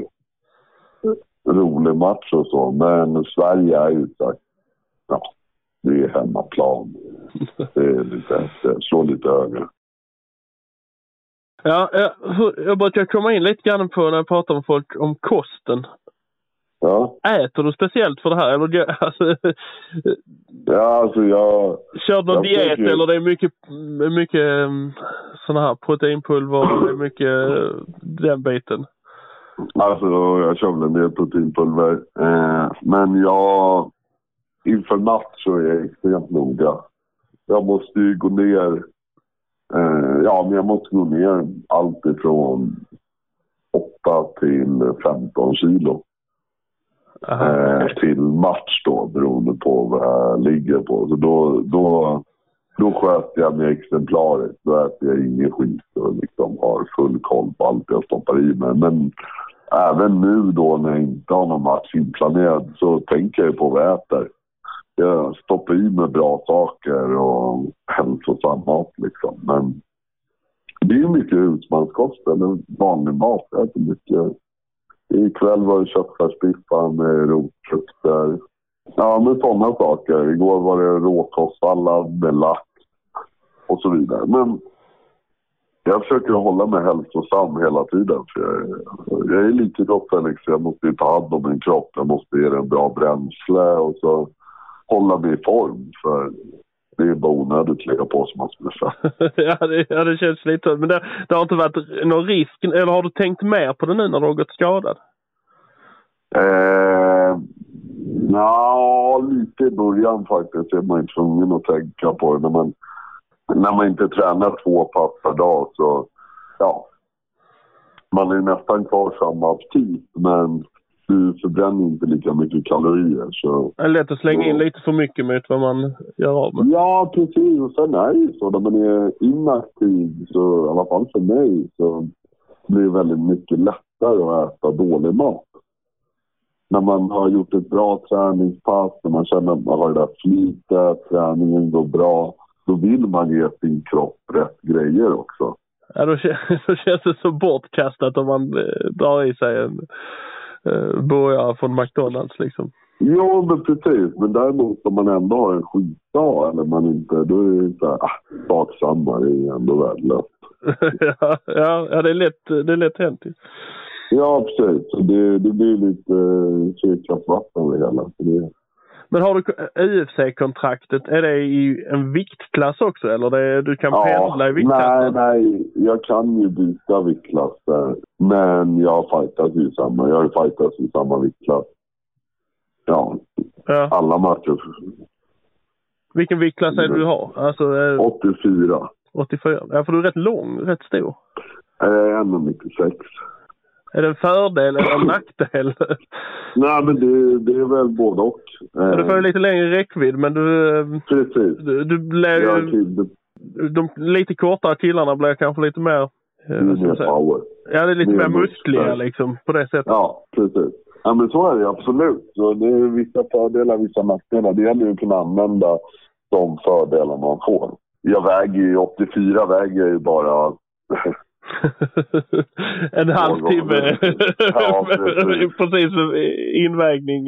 rolig match och så. Men Sverige är ju sagt, ja, det är hemmaplan. Det är lite, det slår lite högre. Ja, jag, jag brukar komma in lite grann på när jag pratar med folk om kosten. Ja. Äter du speciellt för det här? Eller, alltså, ja, alltså jag... Kör du någon diet försöker... eller det är mycket, mycket sådana här proteinpulver, det är mycket den biten? Alltså jag kör väl en del proteinpulver. Eh, men jag... Inför match så är jag extremt noga. Jag måste ju gå ner... Eh, ja, men jag måste gå ner allt ifrån åtta till femton kilo. Eh, till match då, beroende på vad jag ligger på. Så då, då, då sköter jag mig exemplariskt. Då äter jag ingen skit och liksom har full koll på allt jag stoppar i mig. Men även nu då när jag inte har någon match inplanerad, så tänker jag på vad jag äter. Jag stoppar i mig bra saker och hälsosam mat liksom. Men det är ju mycket husmanskost eller vanlig mat. Jag äter mycket. Ikväll var det köttfärssbiffar med rotfrukter. Ja, med sådana saker. Igår var det råkostsallad med lax och så vidare. Men jag försöker hålla mig hälsosam hela tiden. För jag, jag är lite gott, Felix. Jag måste ta hand om min kropp. Jag måste ge den bra bränsle och så hålla mig i form. För det är bara onödigt att lägga på som man skulle säga. ja, det, ja, det känns lite. Men det, det har inte varit någon risk. Eller har du tänkt mer på det nu när du har gått skadad? Eh, ja, lite i början faktiskt. Är man inte tvungen att tänka på det. När man, när man inte tränar två pass per dag så ja. Man är nästan kvar samma aptit, men du förbränner inte lika mycket kalorier. Så, det är lätt att slänga in lite för mycket mot vad man gör av med. Ja, precis. Och sen är det så. När man är inaktiv, så i alla fall för mig, så blir det väldigt mycket lättare att äta dålig mat. när man har gjort ett bra träningspass, när man känner att man har det där flytet, träningen går bra, då vill man ge sin kropp rätt grejer också. Ja, då, då känns det så bortkastat om man eh, drar i sig en eh, burgare från McDonalds liksom. Ja, men precis. Men däremot om man ändå har en skitdag eller man inte, då är det så här, ah, sak samma, det är ändå värdelöst. ja, ja, ja, det är lätt, det är lätt hänt. Ja, precis. Det, det blir lite uh, kyrkas vatten det hela. Det... Men har du U F C-kontraktet, är det i en viktklass också? Eller det, du kan ja, pendla i viktklassen? Nej, nej. Jag kan ju byta viktklass där. Men jag fightas ju samma. Jag har ju fightats i samma viktklass. Ja, ja. Alla matcher. Vilken viktklass är det du har? Alltså, eh, åttiofyra. åttiofyra. Ja, för du är rätt lång, rätt stor. Eh, ett nittiosex. Är det en fördel eller en nackdel? Nej, men det, det är väl både och. Ja, du får ju lite längre räckvidd, men du... Precis. Du, du blir ju... De lite kortare killarna blir kanske lite mer... Eh, mer power. Ja, det är lite mer, mer muskliga ja. Liksom, på det sättet. Ja, precis. Ja, men så är det absolut. Så det är vissa fördelar, vissa nackdelar. Det gäller ju att kunna använda de fördelar man får. Jag väger ju, åttiofyra väger ju bara... en halvtimme. Ja, precis. Precis invägning.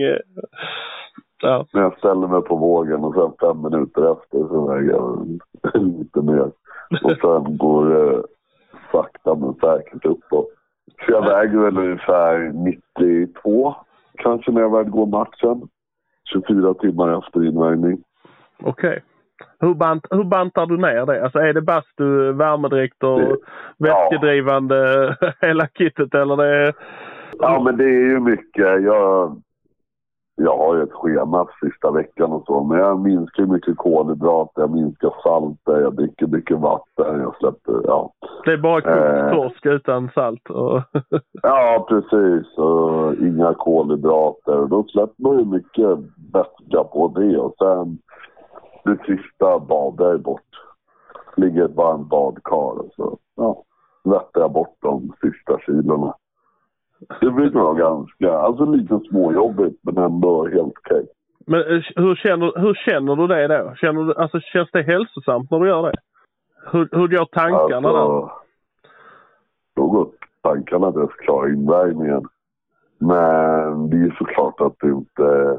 Ja. När jag ställer mig på vågen och sen fem minuter efter så väger jag lite mer. Och sen går det sakta men säkert uppåt. Så jag väger väl ungefär nittiotvå kanske när jag väl går matchen. tjugofyra timmar efter invägning. Okej. Okay. Hur, bant, hur bantar du ner det? Alltså är det bastu, värmedräkt och det, vätskedrivande ja. Hela kittet eller det är... Ja, men det är ju mycket. Jag, jag har ju ett schema sista veckan och så. Men jag minskar mycket kolhydrater, jag minskar salt, jag dricker mycket vatten, jag släpper, ja. Det är bara kokt torsk eh, utan salt. Och ja, precis. Och inga kolhydrater. Då släpper man ju mycket vätska på det. Och sen det sista badar jag bort. Ligger ett varmt badkar och så ja, vätter jag bort de sista kilorna. Det brukar vara ganska, alltså lite småjobbigt men ändå helt okej. Okay. Men hur känner, hur känner du det då? Känner du, alltså, känns det hälsosamt när du gör det? Hur, hur gör tankarna alltså, då? Då går tankarna att jag ska klara invägningen. Men det är såklart att det inte är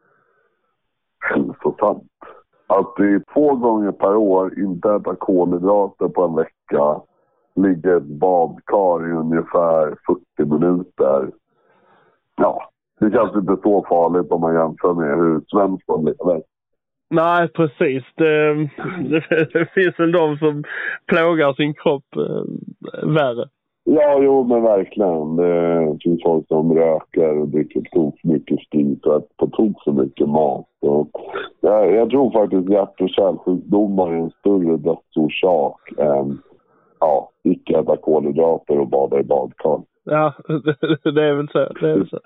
hälsosamt. Att det är två gånger per år inte äta kolhydrater på en vecka, ligger ett badkar i ungefär fyrtio minuter. Ja, det känns inte så farligt om man jämför med hur Svensson lever. Nej, precis. Det, det, det finns väl de som plågar sin kropp eh, värre. Ja, jo, men verkligen. Det finns folk som röker och dricker tok för mycket sprit och äter på tok för mycket mat. Och jag, jag tror faktiskt hjärt- och kärlsjukdomar är en större dödsorsak än ja, icke äta kolhydrater och bada i badkar. Ja, det, det är väl så. Det är väl så.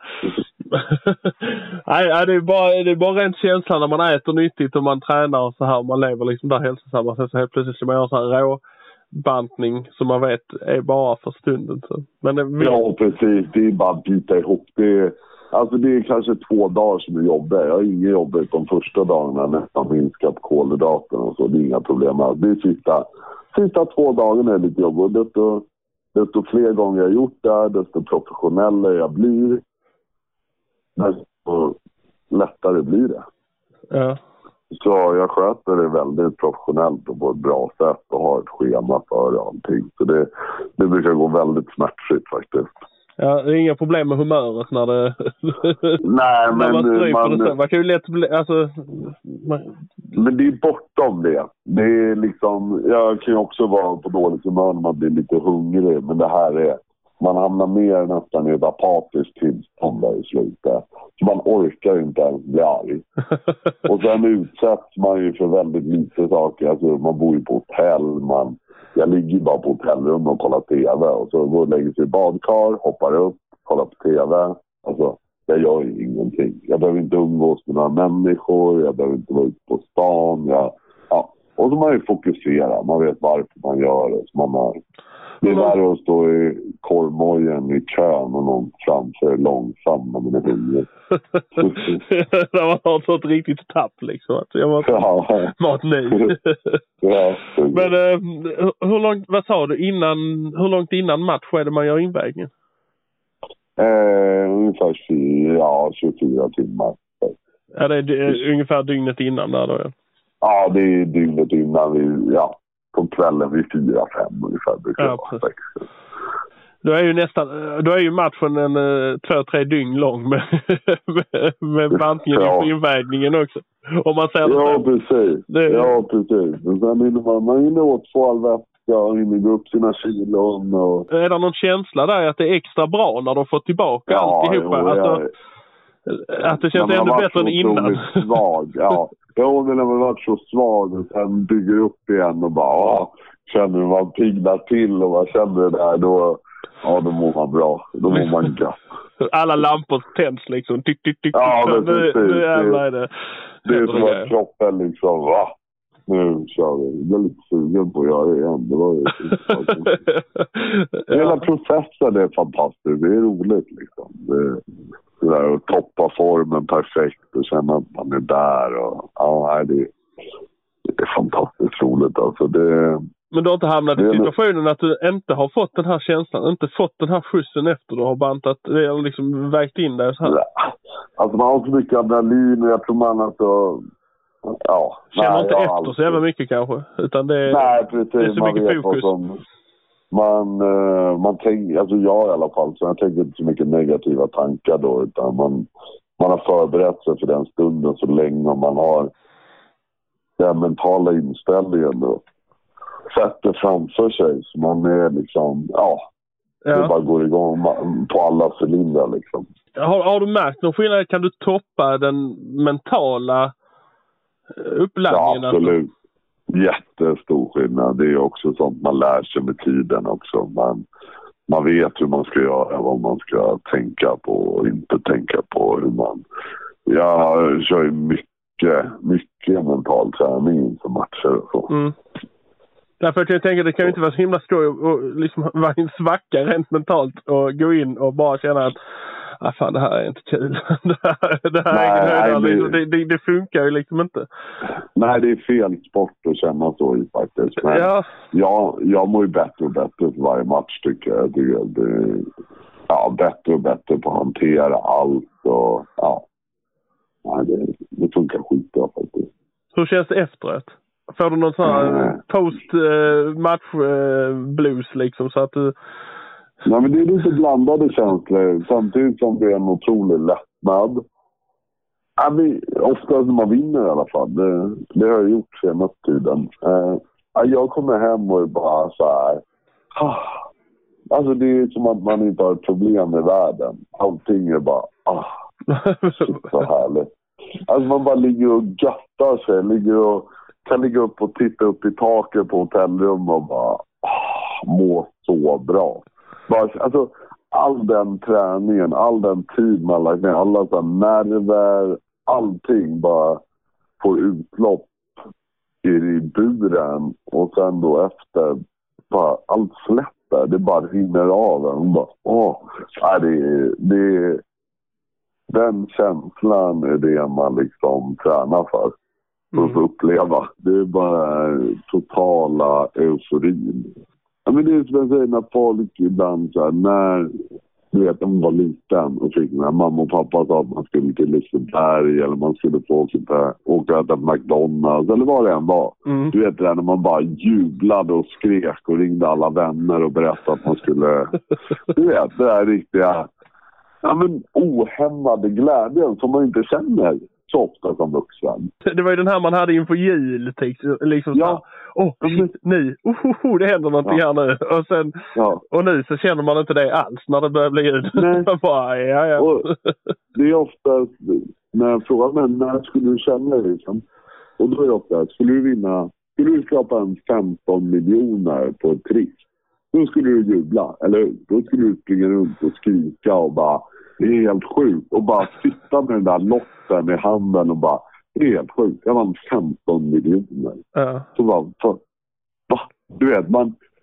Nej, det är bara det är bara rent känslan när man äter nyttigt och man tränar och så här, man lever liksom där hälsosamma. Sen så helt plötsligt ska man göra så här rå bantning som man vet är bara för stunden. Så. Men det, vi... Ja, precis. Det är bara att bita ihop. Det är, alltså det är kanske två dagar som är jobbiga. Jag har inga jobbigt de första dagarna nästan minskat kolhydraterna och så. Det är inga problem alls. Det är sista, sista två dagarna är lite jobb. Och desto, desto fler gånger jag har gjort det, desto professionellare jag blir, desto lättare blir det. Ja. Så jag sköter det väldigt professionellt och på ett bra sätt och har ett schema för allting. Så det, det brukar gå väldigt smärtfritt faktiskt. Ja, det är inga problem med humöret när det... Nej, men... man, man, det man kan ju lätt bli... Alltså, man... Men det är bortom det. Det är liksom... Jag kan ju också vara på dåligt humör när man blir lite hungrig. Men det här är... Man hamnar mer nästan i ett apatiskt tillstånd där i slutet. Så man orkar inte ens bli arg. Och sen utsätts man ju för väldigt lite saker. Alltså man bor ju på hotell. Man, jag ligger bara på hotellrum och kollar tv. Och så går och lägger sig i badkar, hoppar upp, kollar på tv. Alltså jag gör ju ingenting. Jag behöver inte umgås med några människor. Jag behöver inte vara ute på stan. Jag, ja. Och så man ju fokuserar. Man vet varför man gör det. Så man har... Det är värre att stå i korvmojen i kön och någon framför långsamt när man är hungrig. När man har ett riktigt tapp liksom. Att jag måste Ja. mat nu. Ja. Men eh, hur långt, vad sa du, innan, hur långt innan match är det man gör invägningen? Eh, ungefär tjugo, ja, tjugofyra timmar. Ja, det är d- ungefär dygnet innan där då, ja. Ja, det är dygnet innan vi, ja, på kvällen vid fyra, fem ungefär. Ja, då är ju nästan, då är ju matchen en uh, två, tre dygn lång med, med, med bantningen ja. inför invägningen också. Om man säger ja, det. Precis. Det... Ja, precis. Och sen hinner man, man hinner åt två all vätska och hinner gå upp sina kilon. Och... Är det någon känsla där att det är extra bra när de får tillbaka ja, alltihopa? Jo, alltså, jag... Att det känns ännu bättre än innan. Svag, ja. Jo, men när man varit så svag och sen bygger upp igen och bara, åh, känner man pignar till och man känner det där, då, ja, då mår man bra. Då mår man gött. Alla lampor tänds liksom. Tick, tick, tick. Ja, men det, precis. det, är det. Det är som att kroppen liksom, va? Nu kör vi. Jag är lite sugen på att göra det igen. Det var ju hela ja. Processen är fantastisk. Det är roligt liksom. Det, det där att toppa formen perfekt och känna att man är där. Och, ja, det, det är fantastiskt roligt. Alltså det, men du har inte hamnat i situationen att du inte har fått den här känslan, inte fått den här skjutsen efter du har bantat, det har liksom vägt in där så här. Ja. Alltså man har så mycket adrenalin och jag tror man att så, ja. Känner nej, inte ja, efter alltid. så jävla mycket kanske, utan det är, nej, precis, det är så man mycket vet fokus. Som, man, uh, man tänker, alltså jag i alla fall, så jag tänker inte så mycket negativa tankar då, utan man, man har förberett sig för den stunden så länge och man har den mentala inställningen då. Sätter framför sig så man är liksom, ja, ja. Det bara går igång på alla cylindrar liksom. Har, har du märkt någon skillnad? Kan du toppa den mentala uppladdningen? Ja, absolut. Jättestor skillnad. Det är också sånt man lär sig med tiden också. Man, man vet hur man ska göra, vad man ska tänka på och inte tänka på. Hur man, jag kör ju mycket, mycket mental träning inför matcher och så. Mm. Därför att jag tänker att det kan ju inte vara så himla skoj och liksom vara en svacka rent mentalt och gå in och bara känna att ah, fan, det här är inte kul. det här, det här nej, är ingen höjdare. Liksom. Det, det, det funkar ju liksom inte. Nej, det är fel sport att känna så i faktiskt. Men ja. jag, jag mår ju bättre och bättre för varje match tycker jag. Det är det, ja, bättre och bättre på att hantera allt. Och, ja. Nej, det, det funkar skitbra faktiskt. Hur känns det efteråt? Får du någon sån här mm. post-match-blues uh, liksom så att du... Nej, men det är lite blandade känslor samtidigt som det är en otrolig lättnad. Ja, men, oftast när man vinner i alla fall. Det, det har jag gjort senaste tiden. Uh, jag kommer hem och är bara så här... Ah, alltså det är som att man inte har ett problem i världen. Allting är bara... Ah, så härligt. Alltså man bara ligger och göttar sig. Ligger och... kan ligga upp och titta upp i taket på hotellrum och bara åh, må så bra. Bara, alltså, all den träningen, all den tid man lagt ner, alla så nerver, allting bara får utlopp i buren och sen då efter bara allt släpper, det bara rinner av en och bara åh, nej, det, det, den känslan är det man liksom tränar för. För att få uppleva. Det är bara totala euforin. Ja, men det är som jag säger när folk ibland så här, när du vet, de var liten och fick när mamma och pappa sa att man skulle till Liseberg eller man skulle få åka, åka och äta på McDonalds eller vad det än var. Mm. Du vet det där när man bara jublade och skrek och ringde alla vänner och berättade att man skulle du vet, det där riktiga ja, men ohämmade glädjen som man inte känner så ofta som vuxen. Det var ju den här man hade inför jul liksom ja. Åh, oh, nu, oh, oh, oh, det händer någonting ja. här nu. Och, sen, ja. och nu så känner man inte det alls när det börjar bli jul. Bara, ja, ja. Och det är ofta när jag frågar men när skulle du känna det liksom? Och då är det ofta, skulle du vinna, skulle du skapa en femton miljoner på ett trick, då skulle du jubla, eller då skulle du springa runt och skrika och bara, det är helt sjukt. Och bara sitta med den där lotten i handen och bara, det är helt sjukt. Jag vann femton miljoner. Ja. Så bara, för, va? Du vet, man,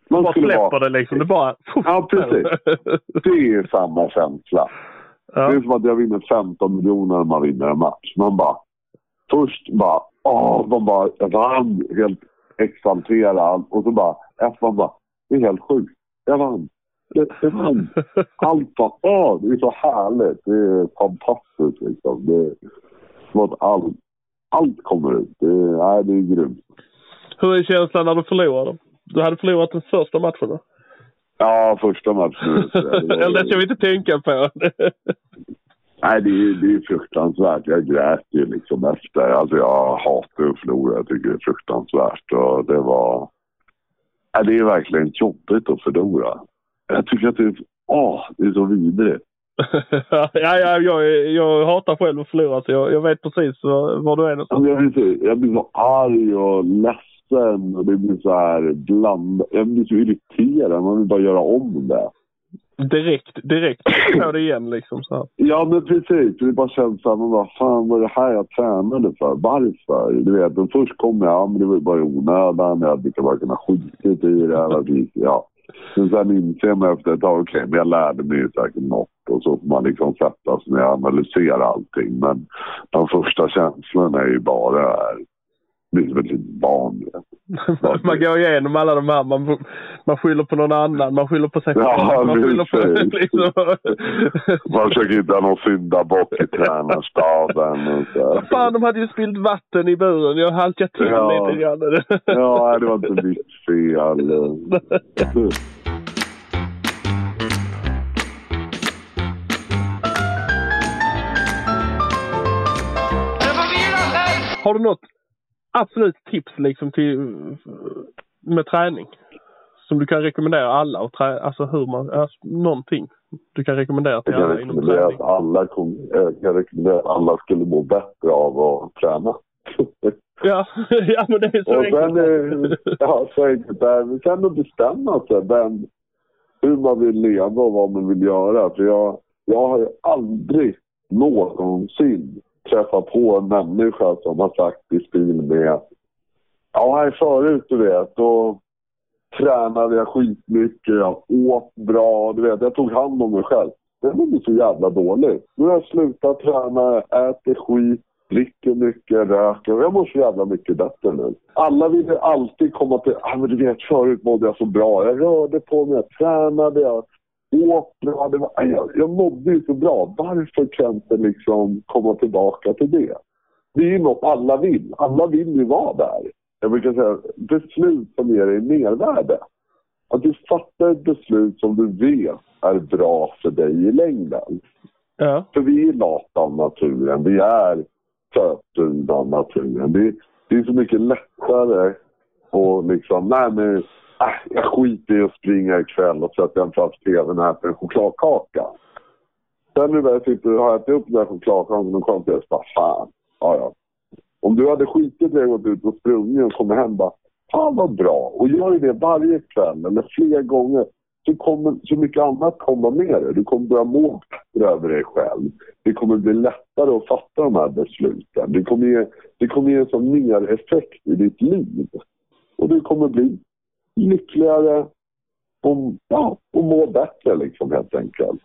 Man bara skulle släpper vara... det liksom. Det bara... Ja, precis. Det är samma känsla. Ja. Det är som att jag vinner femton miljoner när man vinner en match. Man bara... Först bara... Åh, man bara... Jag vann helt exalterad. Och så bara... Efter man bara... Det är helt sjukt. Jag vann. Det, det vann. Allt bara... Åh, det är så härligt. Det är fantastiskt liksom. Det är som att allt... Allt kommer ut. Det är, nej, det är grymt. Hur är känslan när du förlorade? Du hade förlorat den första matchen då? Ja, första matchen. Eller det ska vi inte tänka på. Nej, det är, det är fruktansvärt. Jag grät ju liksom efter. Alltså jag hatar att förlora. Jag tycker det är fruktansvärt. Och det var... Nej, det är verkligen jobbigt att förlora. Jag tycker att det är... Åh, det är så vidrigt. ja, ja, jag, jag hatar själv att förlora. Så jag, jag vet precis var, var du är någonstans. Jag blir, så, jag blir så arg och ledsen. Och det blir så här bland... Jag blir så irriterad. Man vill bara göra om det. Direkt, direkt på det igen liksom så här. Ja, men precis. Det bara känns så här, man bara, fan vad är det här jag tränade för? Varför? Du vet, och först kom jag, ja, men det var bara onödan. Jag hade bara kunnat skita i det. Eller, ja. Men sen inser man efter ett tag, okej, okay, men jag lärde mig ju säkert något. Och så får man liksom sätta sig när jag analyserar allting. Men de första känslorna är ju bara här. Det är som ett litet barn. Man går igenom alla de här. Man, man skyller på någon annan. Man skyller på sig själv. Ja, man skyller på liksom. Man försöker hitta någon syndabock i tränarstaden. Vad fan, de hade ju spillt vatten i buren. Jag halkade till ja. lite grann. Ja, det var inte mitt fel. Har du något absolut tips liksom till med träning som du kan rekommendera alla och trä, alltså hur man alltså, någonting du kan rekommendera till alla inom träning? Alla jag kan rekommendera att alla skulle må bättre av att träna. ja, ja, men det är så och enkelt. Sen är, ja, så enkelt där. Vi kan nog bestämma sig vem, hur man vill leva och vad man vill göra. För jag, jag har ju aldrig någonsin träffa på en människa som har sagt i stil med ja, här förut du vet, då tränade jag skitmycket, jag åt bra, du vet, jag tog hand om mig själv. Det var så jävla dåligt. Nu har jag slutat träna, äter skit, dricker mycket, röker, jag mår så jävla mycket bättre nu. Alla vill alltid komma till, ja ah, men du vet, förut mådde jag så bra, jag rörde på mig, jag tränade, jag åt bra, det var, jag, jag mådde ju så bra. Varför kan jag inte liksom komma tillbaka till det? Det är ju något alla vill. Alla vill ju vara där. Jag brukar säga, beslut som ger dig mervärde. Att du fattar ett beslut som du vet är bra för dig i längden. Ja. För vi är lata av naturen. Vi är sötdunda av naturen. Det, det är så mycket lättare och liksom, nej men Äh, jag skiter i att springa ikväll och sätta en plats tvn här för en chokladkaka. Sen nu när jag sitter och har ätit upp den här chokladkakan och kommer till att bara, fan, ja ja. Om du hade skitit när jag gått ut och sprungit och kommer hem bara, fan vad bra. Och gör det varje kväll eller fler gånger så kommer så mycket annat komma med dig. Du kommer börja må bättre över dig själv. Det kommer bli lättare att fatta de här besluten. Det kommer ge, det kommer ge en sån mer effekt i ditt liv. Och du kommer bli lyckligare och, ja, och må bättre liksom helt enkelt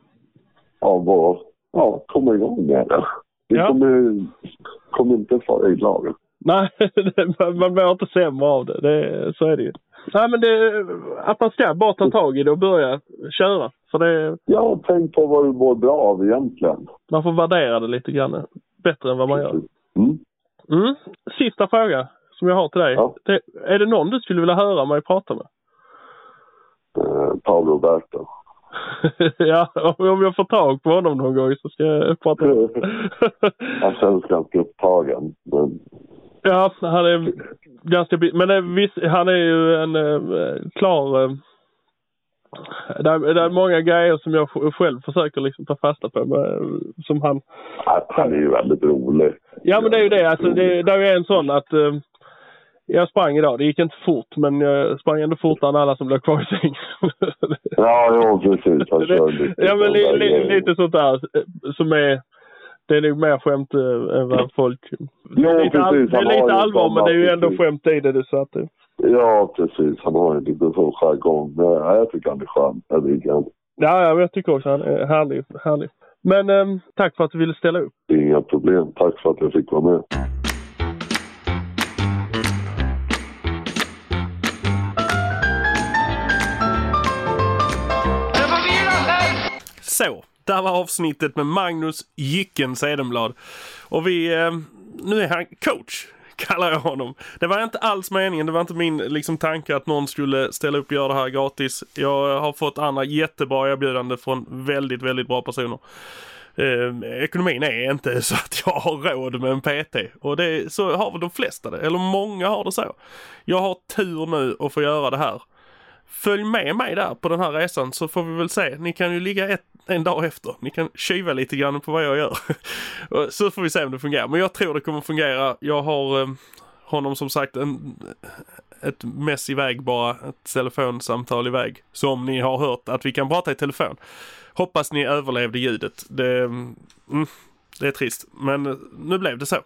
av att ja, komma igång med det. Det ja. kommer, kommer inte fara i lagen. Nej, man blir inte sämre av det. det. Så är det ju. Nej, men det, att man ska bara ta tag i det och börja köra. För det, ja, tänk på vad du mår bra av egentligen. Man får värdera det lite grann. Bättre än vad man gör. Mm. Mm. Sista fråga som jag har till dig. Ja. Det, är det någon du skulle vilja höra mig prata med? Eh, Paolo Roberto. Ja, om jag får tag på honom någon gång så ska jag prata med honom. Han känns ganska upptagen. Men... Ja, han är ganska... Men är viss, han är ju en äh, klar... Äh, det, det är många grejer som jag själv försöker liksom ta fasta på. Med, som han... Han är ju väldigt rolig. Ja, men det är ju det. Alltså, det, det är ju en sån att... Äh, jag sprang idag. Det gick inte fort, men jag sprang ändå fortare än alla som blev kvar i säng. Ja, jo, precis. Han kör lite, ja, men li, li, lite sånt där som är... Det är nog mer skämt än vad folk... Jo, det är lite, precis. all, det är lite allvar, men det är ju ändå skämt i det. Så att det... Ja, precis. Han har en liten sån jargong. Men jag tycker han är skön. Jag diggar han. Ja, ja, jag tycker också han är härlig. härlig. Men eh, tack för att du ville ställa upp. Inga problem. Tack för att jag fick vara med. Så, där var avsnittet med Magnus Jycken Sedenblad. Och vi, eh, nu är han coach, kallar jag honom. Det var inte alls meningen, det var inte min liksom, tanke att någon skulle ställa upp och göra det här gratis. Jag har fått andra jättebra erbjudanden från väldigt, väldigt bra personer. Eh, ekonomin är inte så att jag har råd med en P T. Och det, så har väl de flesta det, eller många har det så. Jag har tur nu att få göra det här. Följ med mig där på den här resan så får vi väl se. Ni kan ju ligga ett, en dag efter. Ni kan tjuva lite grann på vad jag gör. Så får vi se om det fungerar. Men jag tror det kommer fungera. Jag har eh, honom som sagt en, ett mess iväg bara. Ett telefonsamtal iväg. Som ni har hört att vi kan prata i telefon. Hoppas ni överlevde ljudet. Det, mm, det är trist. Men nu blev det så.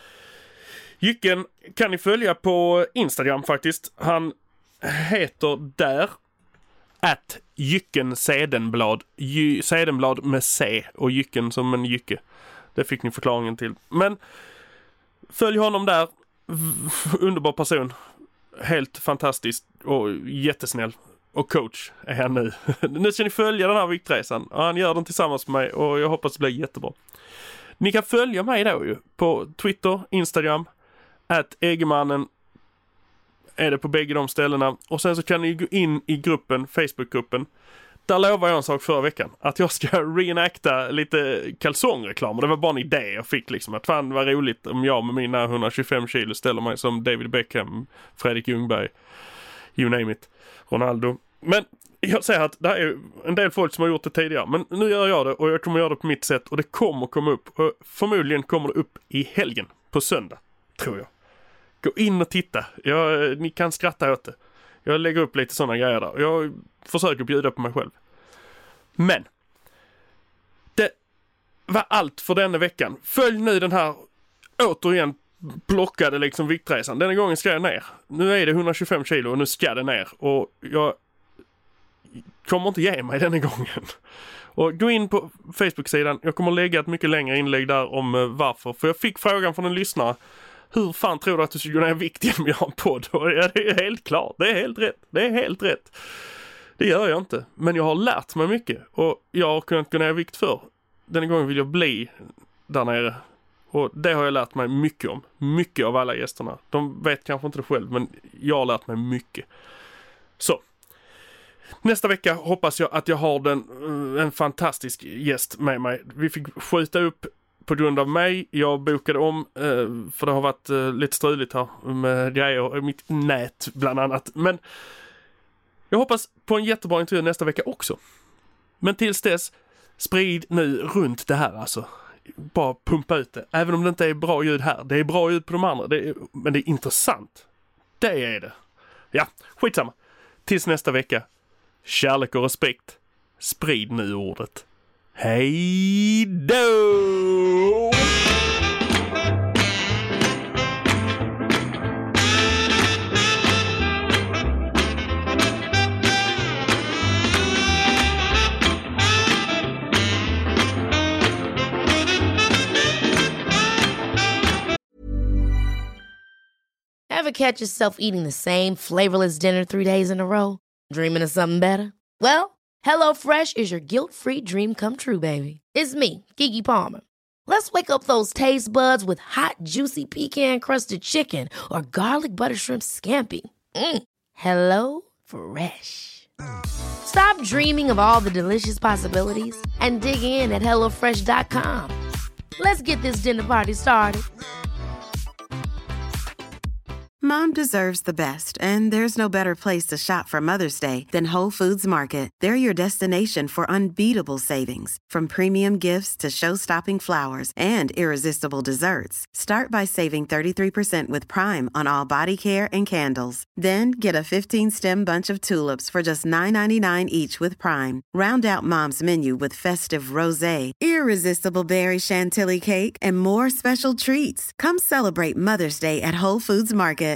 Jycken kan ni följa på Instagram faktiskt. Han heter där att Jycken Sedenblad. J- Sedenblad med C och Jycken som en jycke. Det fick ni förklaringen till. Men följ honom där. V- underbar person. Helt fantastisk och jättesnäll. Och coach är han nu. Nu ska ni följa den här viktresan. Han gör den tillsammans med mig och jag hoppas det blir jättebra. Ni kan följa mig då ju på Twitter, Instagram at Egemannen är det på bägge de ställena. Och sen så kan ni gå in i gruppen, Facebookgruppen. Där lovar jag en sak förra veckan. Att jag ska reenacta lite kalsongreklam. Och det var bara en idé jag fick liksom. Att fan var roligt om jag med mina hundratjugofem kilo ställer mig som David Beckham, Fredrik Ljungberg, you name it, Ronaldo. Men jag säger att det är en del folk som har gjort det tidigare. Men nu gör jag det och jag kommer göra det på mitt sätt. Och det kommer komma upp. Och förmodligen kommer det upp i helgen. På söndag, tror jag. Gå in och titta. Jag, ni kan skratta åt det. Jag lägger upp lite sådana grejer där. Jag försöker bjuda på mig själv. Men det var allt för denna veckan. Följ nu den här återigen plockade liksom viktresan. Denna gången ska jag ner. Nu är det hundratjugofem kilo och nu ska det ner. Och jag kommer inte ge mig denna gången. Och gå in på Facebook-sidan. Jag kommer lägga ett mycket längre inlägg där om varför. För jag fick frågan från en lyssnare. Hur fan tror du att du ska gå ner i vikt genom att göra en podd? Och ja, det är helt klart. Det är helt rätt. Det är helt rätt. Det gör jag inte. Men jag har lärt mig mycket. Och jag har kunnat gå ner i vikt för. Den gången vill jag bli där nere. Och det har jag lärt mig mycket om. Mycket av alla gästerna. De vet kanske inte det själv. Men jag har lärt mig mycket. Så. Nästa vecka hoppas jag att jag har den, en fantastisk gäst med mig. Vi fick skjuta upp på grund av mig. Jag bokade om för det har varit lite struligt här med grejer i mitt nät bland annat. Men jag hoppas på en jättebra intervju nästa vecka också. Men tills dess, sprid nu runt det här alltså. Bara pumpa ut det. Även om det inte är bra ljud här. Det är bra ljud på de andra. Det är, men det är intressant. Det är det. Ja, skitsamma. Tills nästa vecka. Kärlek och respekt. Sprid nu ordet. Hej då! Ever catch yourself eating the same flavorless dinner three days in a row? Dreaming of something better? Well, HelloFresh is your guilt-free dream come true, baby. It's me, Keke Palmer. Let's wake up those taste buds with hot, juicy pecan-crusted chicken or garlic butter shrimp scampi. Mm. Hello Fresh. Stop dreaming of all the delicious possibilities and dig in at hello fresh dot com. Let's get this dinner party started. Mom deserves the best, and there's no better place to shop for Mother's Day than Whole Foods Market. They're your destination for unbeatable savings, from premium gifts to show-stopping flowers and irresistible desserts. Start by saving thirty-three percent with Prime on all body care and candles. Then get a fifteen-stem bunch of tulips for just nine ninety-nine each with Prime. Round out Mom's menu with festive rosé, irresistible berry chantilly cake, and more special treats. Come celebrate Mother's Day at Whole Foods Market.